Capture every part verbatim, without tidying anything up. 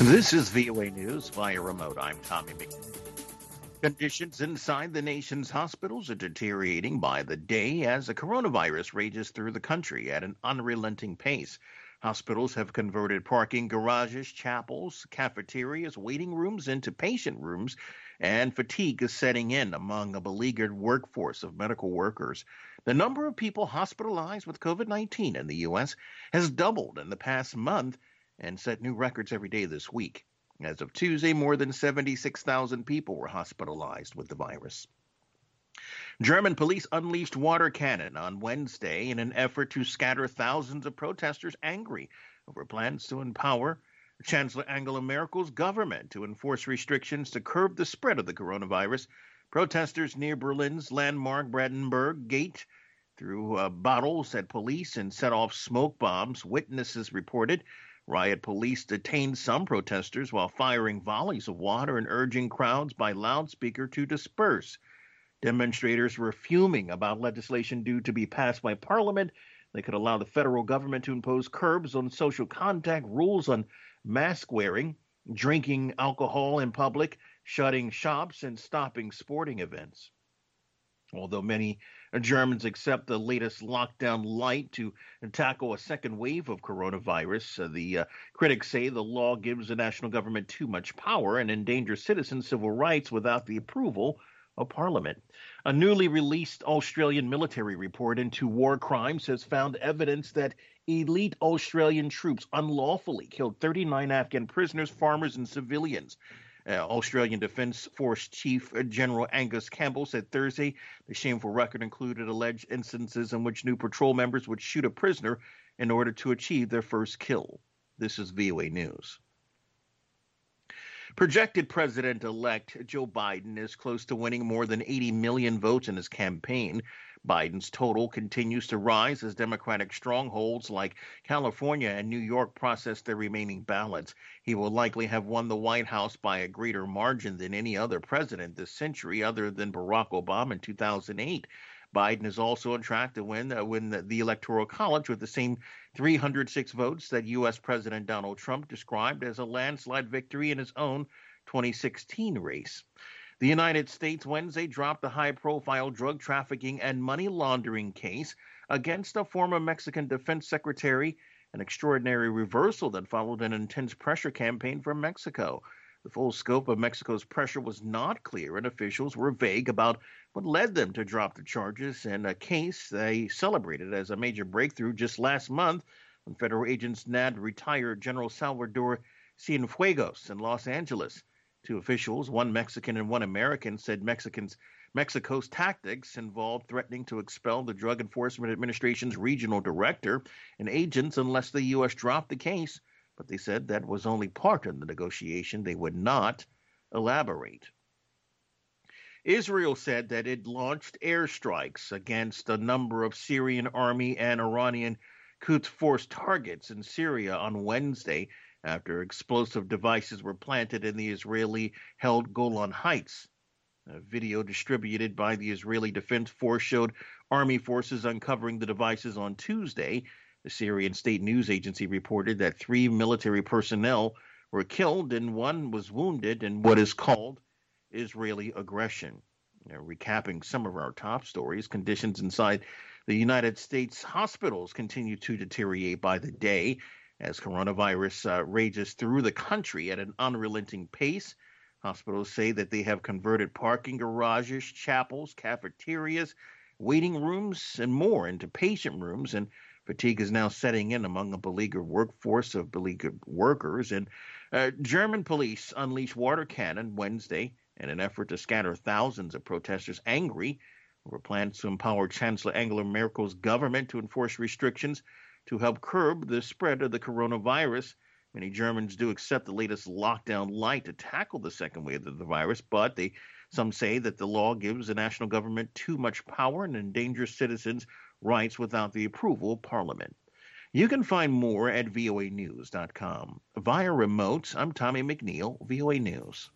This is V O A News via remote. I'm Tommy McNeil. Conditions inside the nation's hospitals are deteriorating by the day as the coronavirus rages through the country at an unrelenting pace. Hospitals have converted parking garages, chapels, cafeterias, waiting rooms into patient rooms, and fatigue is setting in among a beleaguered workforce of medical workers. The number of people hospitalized with COVID nineteen in the U S has doubled in the past month and set new records every day this week. As of Tuesday, more than seventy-six thousand people were hospitalized with the virus. German police unleashed water cannon on Wednesday in an effort to scatter thousands of protesters angry over plans to empower Chancellor Angela Merkel's government to enforce restrictions to curb the spread of the coronavirus. Protesters near Berlin's landmark Brandenburg Gate threw uh, bottles at police and set off smoke bombs, witnesses reported. Riot police detained some protesters while firing volleys of water and urging crowds by loudspeaker to disperse. Demonstrators were fuming about legislation due to be passed by Parliament that could allow the federal government to impose curbs on social contact, rules on mask wearing, drinking alcohol in public, shutting shops, and stopping sporting events. Although many Germans accept the latest lockdown light to tackle a second wave of coronavirus, uh, the uh, critics say the law gives the national government too much power and endangers citizens' civil rights without the approval of Parliament. A newly released Australian military report into war crimes has found evidence that elite Australian troops unlawfully killed thirty-nine Afghan prisoners, farmers, and civilians. Uh, Australian Defence Force Chief General Angus Campbell said Thursday the shameful record included alleged instances in which new patrol members would shoot a prisoner in order to achieve their first kill. This is V O A News. Projected President-elect Joe Biden is close to winning more than eighty million votes in his campaign. Biden's total continues to rise as Democratic strongholds like California and New York process their remaining ballots. He will likely have won the White House by a greater margin than any other president this century other than Barack Obama in two thousand eight. Biden is also on track to win, uh, win the, the Electoral College with the same three hundred six votes that U S. President Donald Trump described as a landslide victory in his own twenty sixteen race. The United States Wednesday dropped a high-profile drug trafficking and money laundering case against a former Mexican defense secretary, an extraordinary reversal that followed an intense pressure campaign from Mexico. The full scope of Mexico's pressure was not clear, and officials were vague about what led them to drop the charges in a case they celebrated as a major breakthrough just last month when federal agents nabbed retired General Salvador Cienfuegos in Los Angeles. Two officials, one Mexican and one American, said Mexicans, Mexico's tactics involved threatening to expel the Drug Enforcement Administration's regional director and agents unless the U S dropped the case. But they said that was only part of the negotiation. They would not elaborate. Israel said that it launched airstrikes against a number of Syrian army and Iranian Quds Force targets in Syria on Wednesday, after explosive devices were planted in the Israeli-held Golan Heights. A video distributed by the Israeli Defense Force showed army forces uncovering the devices on Tuesday. The Syrian state news agency reported that three military personnel were killed and one was wounded in what is called Israeli aggression. Now, recapping some of our top stories, conditions inside the United States hospitals continue to deteriorate by the day as coronavirus uh, rages through the country at an unrelenting pace. Hospitals say that they have converted parking garages, chapels, cafeterias, waiting rooms, and more into patient rooms, and fatigue is now setting in among a beleaguered workforce of beleaguered workers. And uh, German police unleashed water cannon Wednesday in an effort to scatter thousands of protesters angry over plans to empower Chancellor Angela Merkel's government to enforce restrictions to help curb the spread of the coronavirus. Many Germans do accept the latest lockdown light to tackle the second wave of the virus, but they some say that the law gives the national government too much power and endangers citizens' rights without the approval of Parliament. You can find more at V O A news dot com. Via remote, I'm Tommy McNeil, V O A News.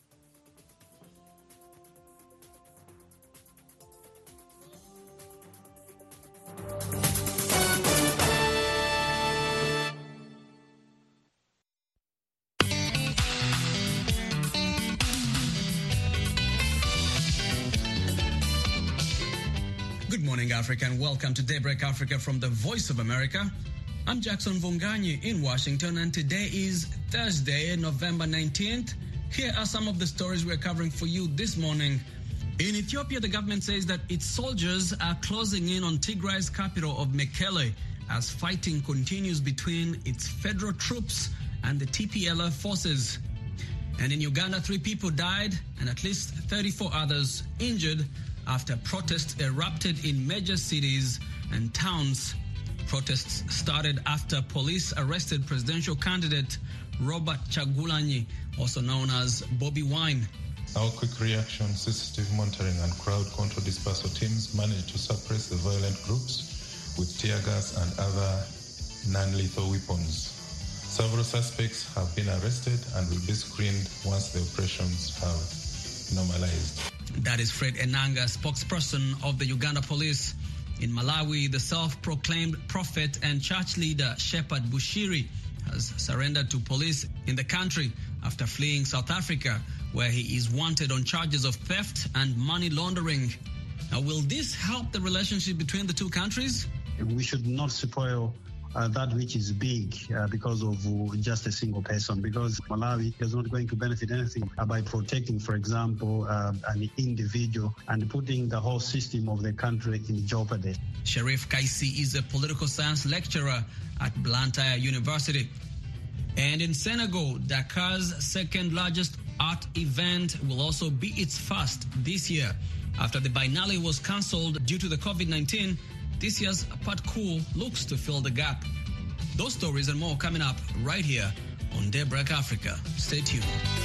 Good morning, Africa, and welcome to Daybreak Africa from the Voice of America. I'm Jackson Vonganyi in Washington, and today is Thursday, November nineteenth. Here are some of the stories we're covering for you this morning. In Ethiopia, the government says that its soldiers are closing in on Tigray's capital of Mekele as fighting continues between its federal troops and the T P L F forces. And in Uganda, three people died and at least thirty-four others injured after protests erupted in major cities and towns. Protests started after police arrested presidential candidate Robert Chagulanyi, also known as Bobi Wine. Our quick reaction, C C T V monitoring and crowd control dispersal teams managed to suppress the violent groups with tear gas and other non-lethal weapons. Several suspects have been arrested and will be screened once the operations have normalized. That is Fred Enanga, spokesperson of the Uganda police. In Malawi, the self-proclaimed prophet and church leader Shepherd Bushiri has surrendered to police in the country after fleeing South Africa, where he is wanted on charges of theft and money laundering. Now, will this help the relationship between the two countries? We should not spoil Uh, that which is big uh, because of uh, just a single person, because Malawi is not going to benefit anything uh, by protecting, for example, uh, an individual and putting the whole system of the country in jeopardy. Sharif Kaisi is a political science lecturer at Blantyre University. And in Senegal, Dakar's second largest art event will also be its first this year. After the Biennale was cancelled due to the COVID nineteen, this year's Parcours looks to fill the gap. Those stories and more coming up right here on Daybreak Africa. Stay tuned.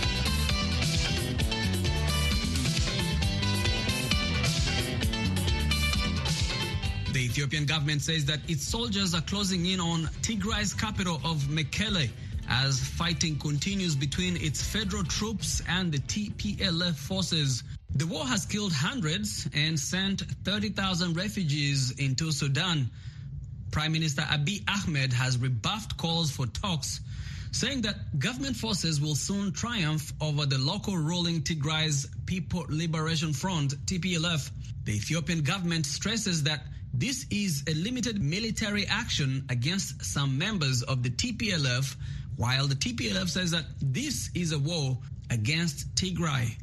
The Ethiopian government says that its soldiers are closing in on Tigray's capital of Mekele as fighting continues between its federal troops and the T P L F forces. The war has killed hundreds and sent thirty thousand refugees into Sudan. Prime Minister Abiy Ahmed has rebuffed calls for talks, saying that government forces will soon triumph over the local ruling Tigray's People Liberation Front, T P L F. The Ethiopian government stresses that this is a limited military action against some members of the T P L F, while the T P L F says that this is a war against Tigray.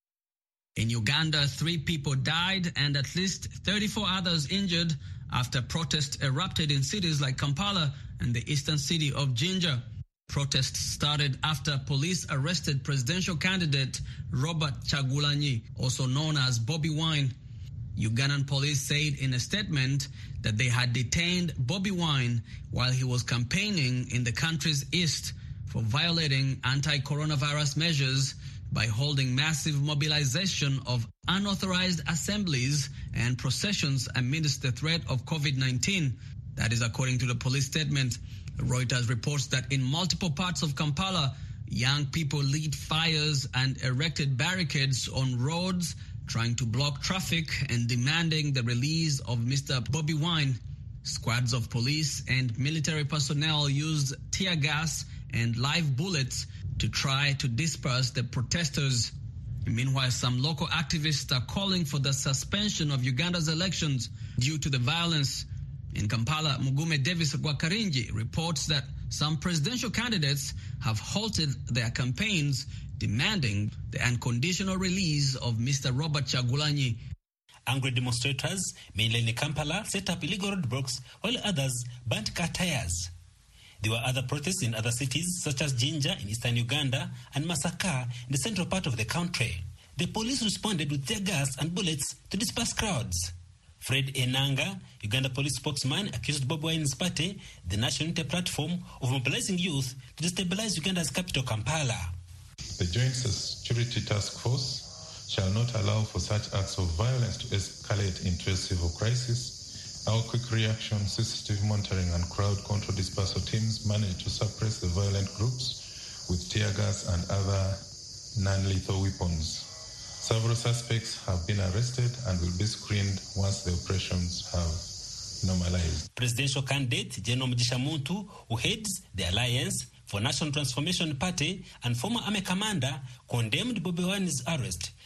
In Uganda, three people died and at least thirty-four others injured after protests erupted in cities like Kampala and the eastern city of Jinja. Protests started after police arrested presidential candidate Robert Chagulanyi, also known as Bobi Wine. Ugandan police said in a statement that they had detained Bobi Wine while he was campaigning in the country's east for violating anti-coronavirus measures by holding massive mobilization of unauthorized assemblies and processions amidst the threat of COVID nineteen. That is according to the police statement. Reuters reports that in multiple parts of Kampala, young people lit fires and erected barricades on roads, trying to block traffic and demanding the release of Mister Bobi Wine. Squads of police and military personnel used tear gas and live bullets to try to disperse the protesters. Meanwhile, some local activists are calling for the suspension of Uganda's elections due to the violence. In Kampala, Mugume Davis Gwakarinji reports that some presidential candidates have halted their campaigns, demanding the unconditional release of Mister Robert Chagulanyi. Angry demonstrators, mainly in Kampala, set up illegal roadblocks, while others burnt car tires. There were other protests in other cities, such as Jinja in eastern Uganda and Masaka in the central part of the country. The police responded with tear gas and bullets to disperse crowds. Fred Enanga, Uganda police spokesman, accused Bobi Wine's party, the National Unity Platform, of mobilizing youth to destabilize Uganda's capital, Kampala. The Joint Security Task Force shall not allow for such acts of violence to escalate into a civil crisis. Our quick reaction, C C T V monitoring and crowd control dispersal teams managed to suppress the violent groups with tear gas and other non-lethal weapons. Several suspects have been arrested and will be screened once the operations have normalized. Presidential candidate General Mugisha Muntu, who heads the Alliance for National Transformation Party and former army commander, condemned Bobi Wine's arrest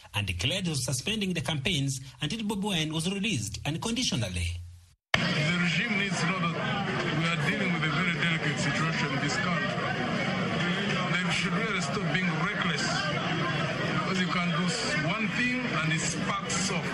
and declared he was suspending the campaigns until Bobi Wine was released unconditionally. The regime needs to know that we are dealing with a very delicate situation in this country. They should really stop being reckless, because you can do one thing and it sparks off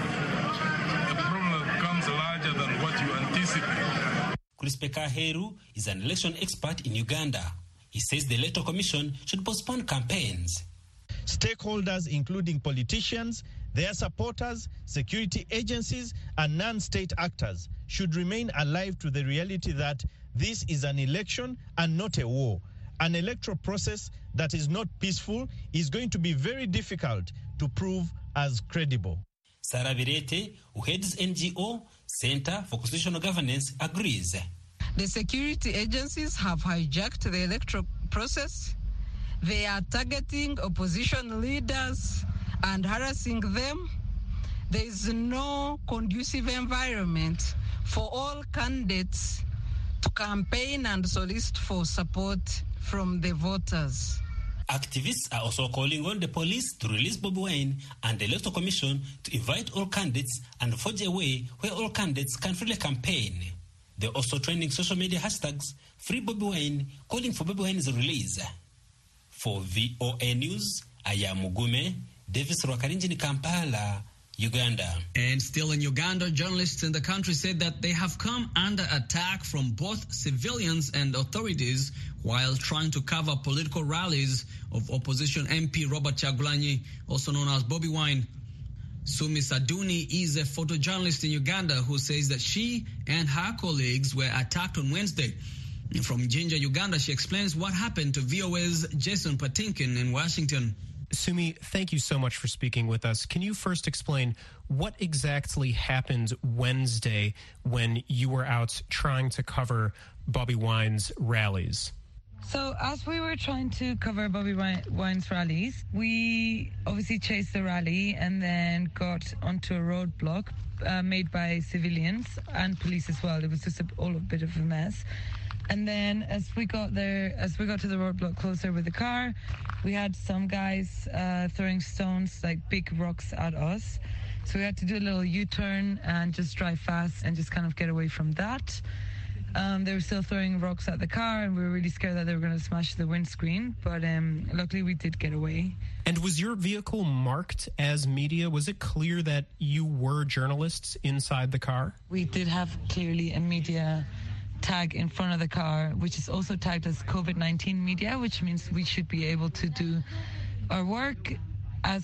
a problem that becomes larger than what you anticipate. Chris Pekaheru is an election expert in Uganda. He says the Electoral Commission should postpone campaigns. Stakeholders, including politicians, their supporters, security agencies, and non-state actors, should remain alive to the reality that this is an election and not a war. An electoral process that is not peaceful is going to be very difficult to prove as credible. Sarah Virete, who heads N G O Center for Constitutional Governance, agrees. The security agencies have hijacked the electoral process. They are targeting opposition leaders and harassing them. There is no conducive environment for all candidates to campaign and solicit for support from the voters. Activists are also calling on the police to release Bobi Wine and the Electoral Commission to invite all candidates and forge a way where all candidates can freely campaign. They're also trending social media hashtags Free Bobi Wine, calling for Bobi Wine's release. For V O A News, I am Mugume, Davis Rwakarinji in Kampala, Uganda. And still in Uganda, journalists in the country said that they have come under attack from both civilians and authorities while trying to cover political rallies of opposition M P Robert Kyagulanyi, also known as Bobi Wine. Sumi Saduni is a photojournalist in Uganda who says that she and her colleagues were attacked on Wednesday. From Jinja, Uganda, she explains what happened to V O A's Jason Patinkin in Washington. Sumi, thank you so much for speaking with us. Can you first explain what exactly happened Wednesday when you were out trying to cover Bobi Wine's rallies? So as we were trying to cover Bobi Wine's rallies, we obviously chased the rally and then got onto a roadblock uh, made by civilians and police as well. It was just a, all a bit of a mess. And then as we got there, as we got to the roadblock closer with the car, we had some guys uh, throwing stones, like big rocks at us. So we had to do a little U-turn and just drive fast and just kind of get away from that. Um, they were still throwing rocks at the car, and we were really scared that they were going to smash the windscreen. But um, luckily, we did get away. And was your vehicle marked as media? Was it clear that you were journalists inside the car? We did have clearly a media tag in front of the car, which is also tagged as COVID nineteen media, which means we should be able to do our work as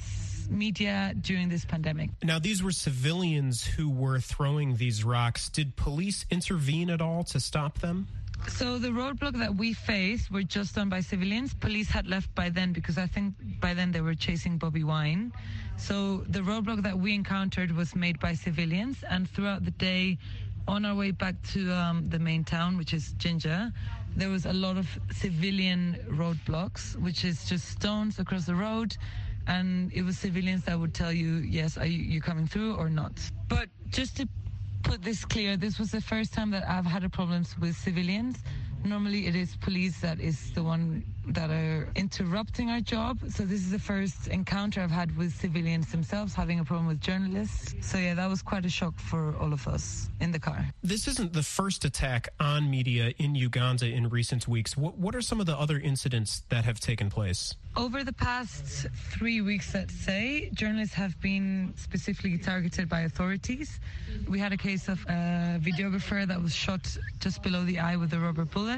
media during this pandemic. Now, these were civilians who were throwing these rocks. Did police intervene at all to stop them? So the roadblock that we faced were just done by civilians. Police had left by then because I think by then they were chasing Bobi Wine. So the roadblock that we encountered was made by civilians, and throughout the day, on our way back to um, the main town, which is Jinja, there was a lot of civilian roadblocks, which is just stones across the road. And it was civilians that would tell you, yes, are you, you coming through or not? But just to put this clear, this was the first time that I've had a problem with civilians. Normally it is police that is the one that are interrupting our job. So this is the first encounter I've had with civilians themselves having a problem with journalists. So yeah, that was quite a shock for all of us in the car. This isn't the first attack on media in Uganda in recent weeks. What, what are some of the other incidents that have taken place? Over the past three weeks, let's say, journalists have been specifically targeted by authorities. We had a case of a videographer that was shot just below the eye with a rubber bullet.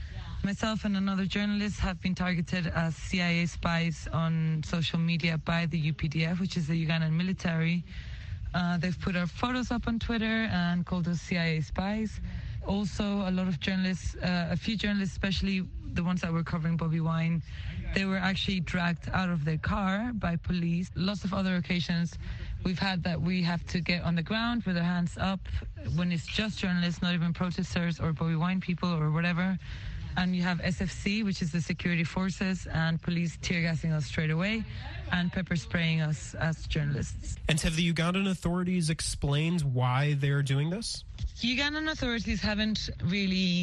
Myself and another journalist have been targeted as C I A spies on social media by the U P D F, which is the Ugandan military. Uh, they've put our photos up on Twitter and called us C I A spies. Also, a lot of journalists, uh, a few journalists, especially the ones that were covering Bobi Wine, they were actually dragged out of their car by police. Lots of other occasions we've had that we have to get on the ground with our hands up when it's just journalists, not even protesters or Bobi Wine people or whatever. And you have S F C, which is the security forces, and police tear gassing us straight away and pepper spraying us as journalists. And have the Ugandan authorities explained why they're doing this? Ugandan authorities haven't really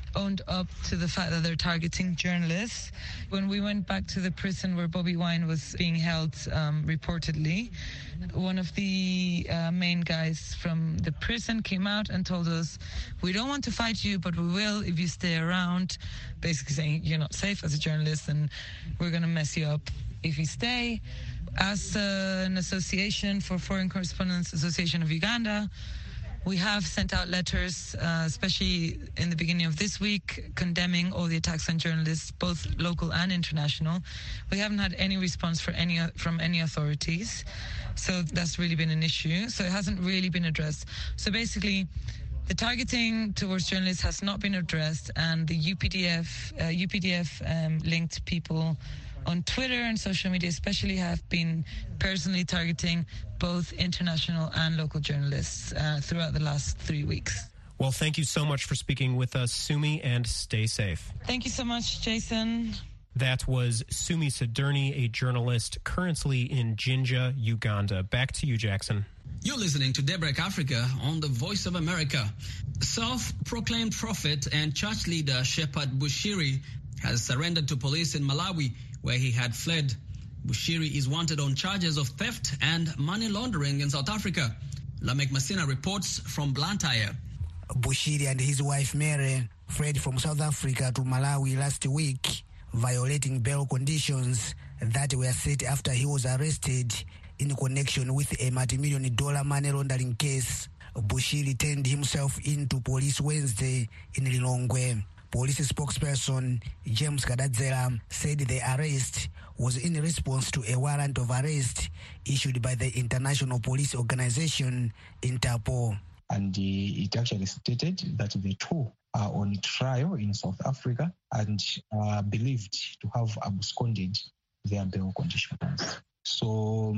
owned up to the fact that they're targeting journalists. When we went back to the prison where Bobby Wine was being held, um, reportedly, one of the uh, main guys from the prison came out and told us, we don't want to fight you, but we will if you stay around, basically saying you're not safe as a journalist and we're going to mess you up if you stay. As uh, an association for Foreign Correspondents Association of Uganda, we have sent out letters, uh, especially in the beginning of this week, condemning all the attacks on journalists, both local and international. We haven't had any response for any, from any authorities, so that's really been an issue. So it hasn't really been addressed. So basically, the targeting towards journalists has not been addressed, and the U P D F, uh, U P D F um, linked people on Twitter and social media especially have been personally targeting both international and local journalists uh, throughout the last three weeks. Well, thank you so much for speaking with us, Sumi, and stay safe. Thank you so much, Jason. That was Sumi Siderni, a journalist currently in Jinja, Uganda. Back to you, Jackson. You're listening to Daybreak Africa on the Voice of America. Self-proclaimed prophet and church leader Shepherd Bushiri has surrendered to police in Malawi, where he had fled. Bushiri is wanted on charges of theft and money laundering in South Africa. Lamek Masina reports from Blantyre. Bushiri and his wife Mary fled from South Africa to Malawi last week, violating bail conditions that were set after he was arrested in connection with a multi-million dollar money laundering case. Bushiri turned himself into police Wednesday in Lilongwe. Police spokesperson James Kadadzera said the arrest was in response to a warrant of arrest issued by the International Police Organization, Interpol. And uh, it actually stated that the two are on trial in South Africa and are believed to have absconded their bail conditions. So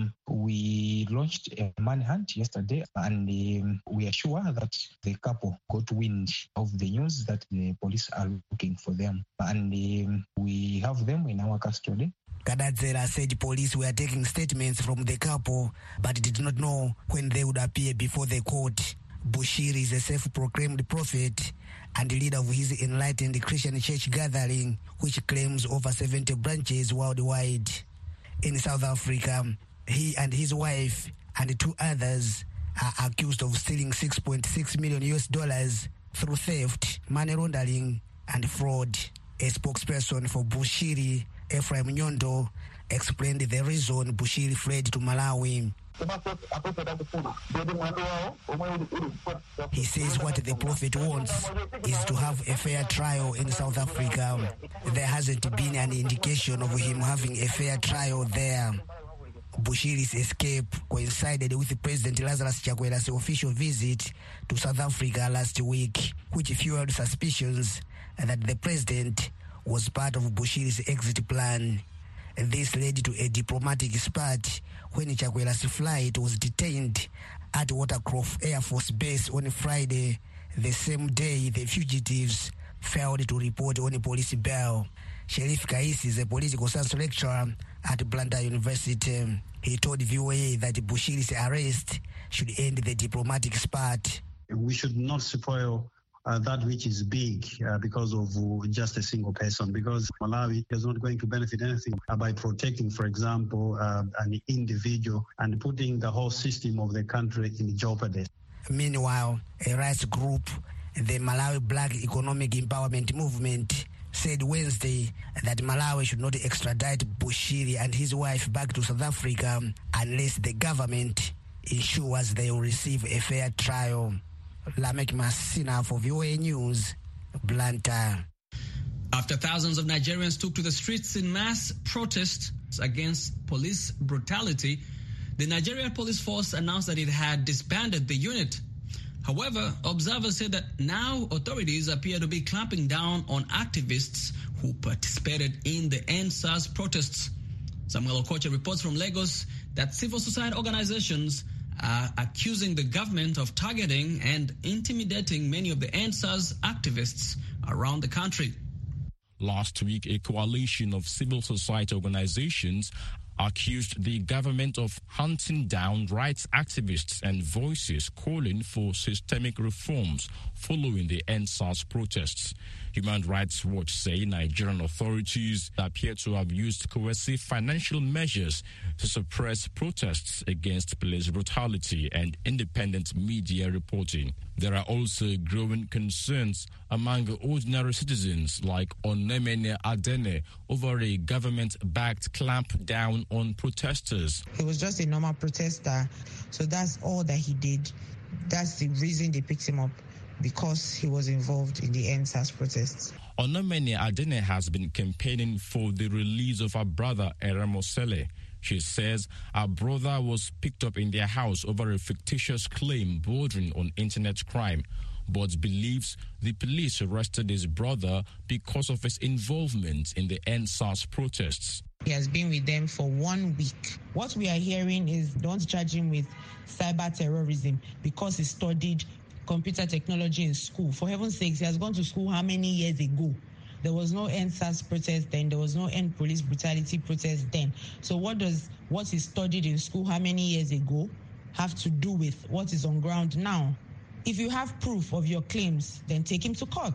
we launched a manhunt yesterday, and um, we are sure that the couple got wind of the news that the police are looking for them, and um, we have them in our custody. Kadadzera said police were taking statements from the couple, but did not know when they would appear before the court. Bushiri is a self-proclaimed prophet and leader of his enlightened Christian church gathering, which claims over seventy branches worldwide. In South Africa, he and his wife and two others are accused of stealing six point six million U S dollars through theft, money laundering, and fraud. A spokesperson for Bushiri, Ephraim Nyondo, explained the reason Bushiri fled to Malawi. He says what the prophet wants is to have a fair trial in South Africa. There hasn't been an indication of him having a fair trial there. Bushiri's escape coincided with President Lazarus Chakwera's official visit to South Africa last week, which fueled suspicions that the president was part of Bushiri's exit plan. This led to a diplomatic spat when Chakwera's flight was detained at Watercroft Air Force Base on Friday, the same day the fugitives failed to report on a police bail. Sheriff Kais is a political science lecturer at Blantyre University. He told V O A that Bushiri's arrest should end the diplomatic spat. We should not spoil Uh, that which is big uh, because of uh, just a single person, because Malawi is not going to benefit anything uh, by protecting, for example, uh, an individual and putting the whole system of the country in jeopardy. Meanwhile, a rights group, the Malawi Black Economic Empowerment Movement, said Wednesday that Malawi should not extradite Bushiri and his wife back to South Africa unless the government ensures they will receive a fair trial. Lamek Masina for V O A News, Blantyre. After thousands of Nigerians took to the streets in mass protest against police brutality, the Nigerian police force announced that it had disbanded the unit. However, observers say that now authorities appear to be clamping down on activists who participated in the End SARS protests. Samuel Okoche reports from Lagos that civil society organizations are accusing the government of targeting and intimidating many of the End SARS activists around the country. Last week, a coalition of civil society organizations accused the government of hunting down rights activists and voices calling for systemic reforms following the End SARS protests. Human Rights Watch say Nigerian authorities appear to have used coercive financial measures to suppress protests against police brutality and independent media reporting. There are also growing concerns among ordinary citizens like Onemene Adene over a government-backed clampdown on protesters. He was just a normal protester, so that's all that he did. That's the reason they picked him up, because he was involved in the End SARS protests. Onomene Adene has been campaigning for the release of her brother, Eremosele. She says her brother was picked up in their house over a fictitious claim bordering on internet crime, but believes the police arrested his brother because of his involvement in the End SARS protests. He has been with them for one week. What we are hearing is don't charge him with cyber terrorism because he studied computer technology in school. For heaven's sakes, he has gone to school how many years ago? There was no End SARS protest then. There was no End Police Brutality protest then. So what does what he studied in school how many years ago have to do with what is on ground now? If you have proof of your claims, then take him to court.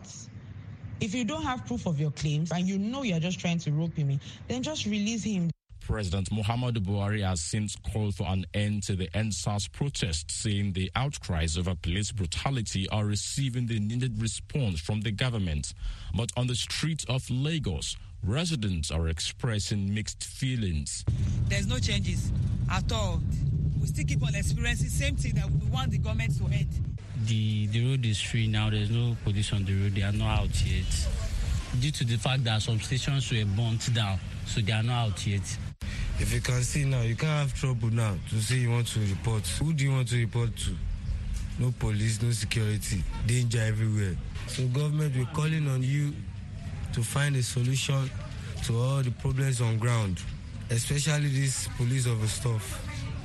If you don't have proof of your claims and you know you're just trying to rope him in, then just release him. President Muhammadu Buhari has since called for an end to the End SARS protests, saying the outcries over police brutality are receiving the needed response from the government. But on the streets of Lagos, residents are expressing mixed feelings. There's no changes at all. We still keep on experiencing the same thing that we want the government to end. The, the road is free now. There's no police on the road. They are not out yet. Due to the fact that some stations were burnt down, so they are not out yet. If you can see now, you can't have trouble now to say you want to report. Who do you want to report to? No police, no security, danger everywhere. So government, we're calling on you to find a solution to all the problems on ground, especially this police over stuff.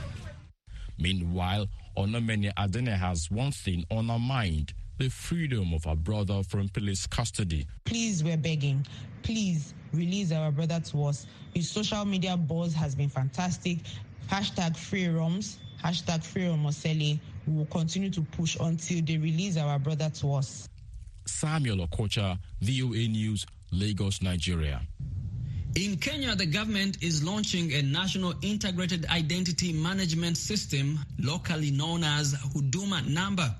Meanwhile, Onomene Adene has one thing on her mind: the freedom of her brother from police custody. Please, we're begging. Please release our brother to us. His social media buzz has been fantastic. Hashtag free Roms, hashtag free Romosele. We will continue to push until they release our brother to us. Samuel Okocha, V O A News, Lagos, Nigeria. In Kenya, the government is launching a national integrated identity management system, locally known as Huduma Number.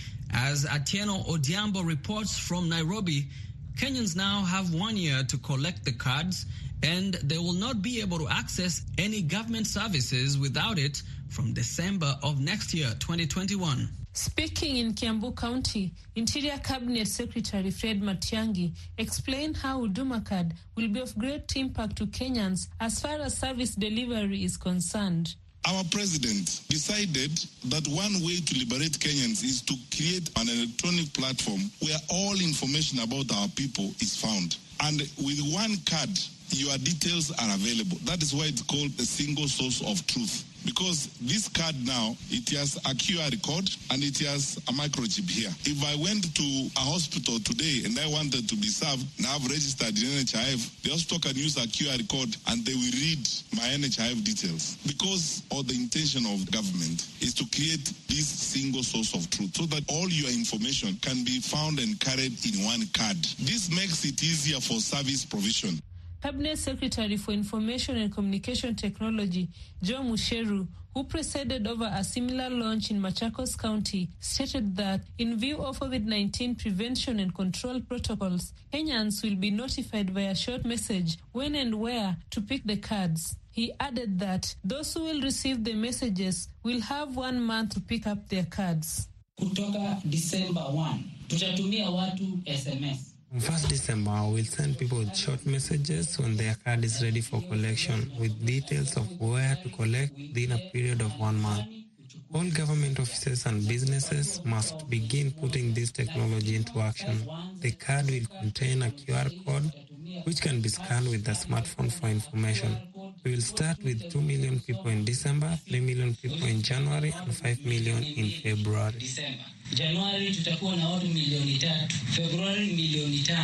As Atieno Odiambo reports from Nairobi, Kenyans now have one year to collect the cards, and they will not be able to access any government services without it from December of next year, twenty twenty-one. Speaking in Kiambu County, Interior Cabinet Secretary Fred Matiang'i explained how Huduma Card will be of great impact to Kenyans as far as service delivery is concerned. Our president decided that one way to liberate Kenyans is to create an electronic platform where all information about our people is found. And with one card, your details are available. That is why it's called a single source of truth. Because this card now, it has a Q R code and it has a microchip here. If I went to a hospital today and I wanted to be served and I've registered in N H I F, the hospital can use a Q R code and they will read my N H I F details. Because of the intention of government is to create this single source of truth so that all your information can be found and carried in one card. This makes it easier for service provision. Cabinet Secretary for Information and Communication Technology, Joe Musheru, who presided over a similar launch in Machakos County, stated that in view of COVID nineteen prevention and control protocols, Kenyans will be notified via short message when and where to pick the cards. He added that those who will receive the messages will have one month to pick up their cards. Kutoka December first, tutatumia watu S M S. On first December, we'll send people short messages when their card is ready for collection with details of where to collect within a period of one month. All government offices and businesses must begin putting this technology into action. The card will contain a Q R code which can be scanned with the smartphone for information. We will start with two million people in December, three million people in January, and five million in February. Januari tutakuwa na watu milioni tatu, Februari milioni tano.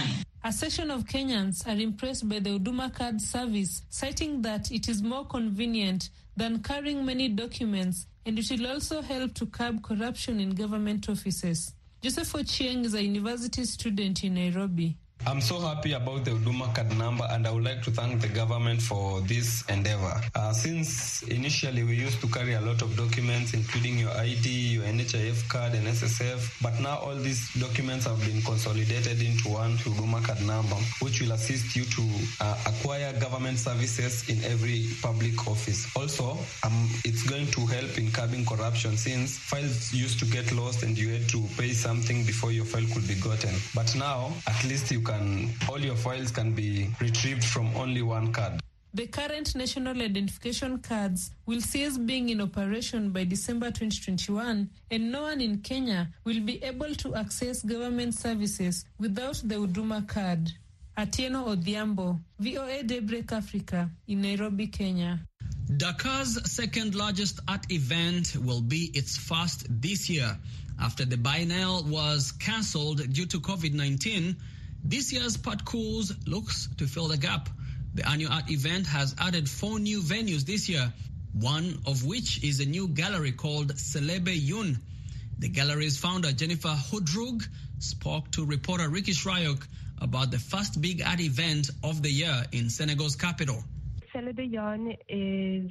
A section of Kenyans are impressed by the Huduma Card service, citing that it is more convenient than carrying many documents, and it will also help to curb corruption in government offices. Joseph Ochieng is a university student in Nairobi. I'm so happy about the Huduma Card number, and I would like to thank the government for this endeavor. Uh, since initially we used to carry a lot of documents, including your I D, your N H I F card, and S S F, but now all these documents have been consolidated into one Huduma Card number, which will assist you to uh, acquire government services in every public office. Also, um, it's going to help in curbing corruption, since files used to get lost and you had to pay something before your file could be gotten. But now, at least you can Can, all your files can be retrieved from only one card. The current national identification cards will cease being in operation by December twenty twenty-one, and no one in Kenya will be able to access government services without the Huduma Card. Atieno Odhiambo, V O A Daybreak Africa, in Nairobi, Kenya. Dakar's second largest art event will be its first this year. After the biennial was cancelled due to COVID nineteen, this year's parcours looks to fill the gap. The annual art event has added four new venues this year, one of which is a new gallery called Selebe Yun. The gallery's founder, Jennifer Hodrug, spoke to reporter Ricky Shrayok about the first big art event of the year in Senegal's capital. Selebe Yun is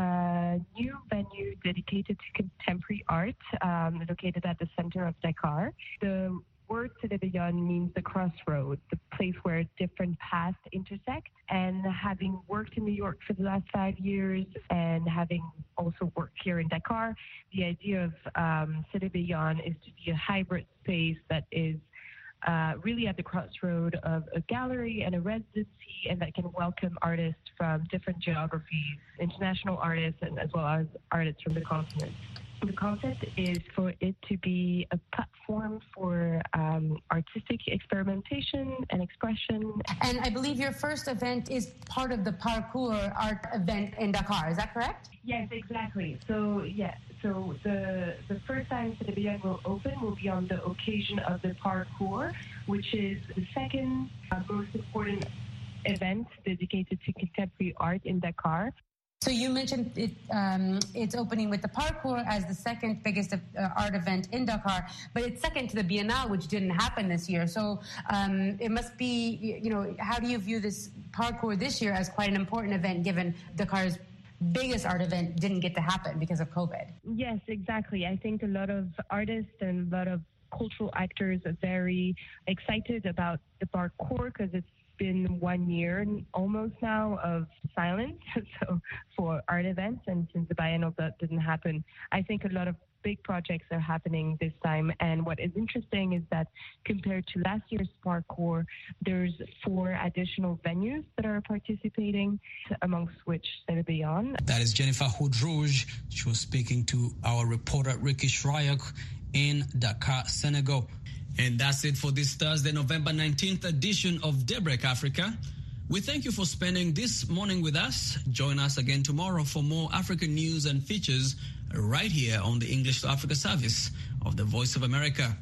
a new venue dedicated to contemporary art, um, located at the center of Dakar. The word Selebe Yun means the crossroad, the place where different paths intersect. And having worked in New York for the last five years and having also worked here in Dakar, the idea of um, Selebe Yun is to be a hybrid space that is uh, really at the crossroad of a gallery and a residency, and that can welcome artists from different geographies, international artists, and as well as artists from the continent. The concept is for it to be a platform for um, artistic experimentation and expression. And I believe your first event is part of the parkour art event in Dakar. Is that correct? Yes, exactly. So, yeah. So the the first time Selebe Yun will open will be on the occasion of the parkour, which is the second uh, most important event dedicated to contemporary art in Dakar. So you mentioned it, um, it's opening with the parkour as the second biggest uh, art event in Dakar, but it's second to the Biennale, which didn't happen this year. So um, it must be, you know, how do you view this parkour this year as quite an important event, given Dakar's biggest art event didn't get to happen because of COVID? Yes, exactly. I think a lot of artists and a lot of cultural actors are very excited about the parkour because it's been one year almost now of silence so for art events, and since the biennial that didn't happen, I think a lot of big projects are happening this time. And what is interesting is that compared to last year's parkour, there's four additional venues that are participating, amongst which Selebe Yun. That is Jennifer Hodrug. She was speaking to our reporter Ricky Shrayok in Dakar, Senegal. And that's it for this Thursday, November nineteenth edition of Daybreak Africa. We thank you for spending this morning with us. Join us again tomorrow for more African news and features right here on the English to Africa service of the Voice of America.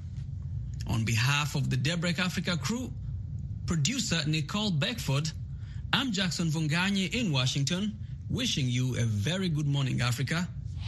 On behalf of the Daybreak Africa crew, producer Nicole Beckford, I'm Jackson Vunganyi in Washington, wishing you a very good morning, Africa.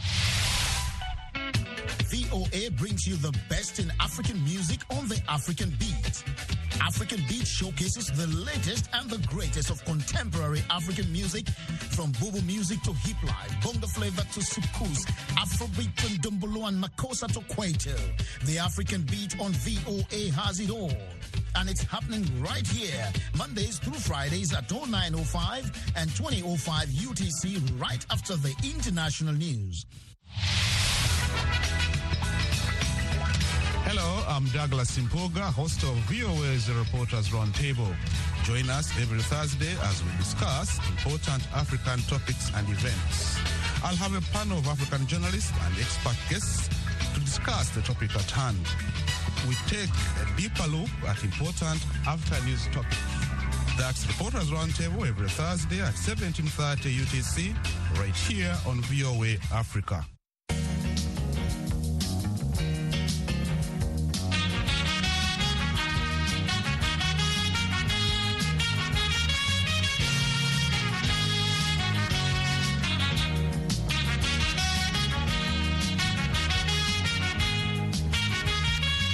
V O A brings you the best in African music on the African Beat. African Beat showcases the latest and the greatest of contemporary African music, from Bubu music to hip life, bongo flavor to soukous, Afrobeat to Ndombolo and Makossa to Kwaito. The African Beat on V O A has it all. And it's happening right here, Mondays through Fridays at oh nine oh five and twenty oh five U T C, right after the international news. Hello, I'm Douglas Simpoga, host of V O A's Reporters Roundtable. Join us every Thursday as we discuss important African topics and events. I'll have a panel of African journalists and expert guests to discuss the topic at hand. We take a deeper look at important after-news topics. That's Reporters Roundtable every Thursday at seventeen thirty U T C, right here on V O A Africa.